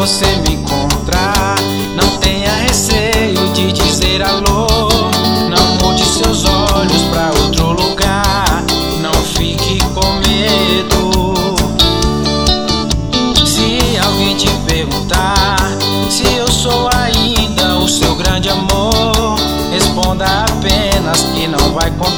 você me encontrar, não tenha receio de dizer alô. Não mude seus olhos pra outro lugar, não fique com medo. Se alguém te perguntar se eu sou ainda o seu grande amor, responda apenas que não vai contar.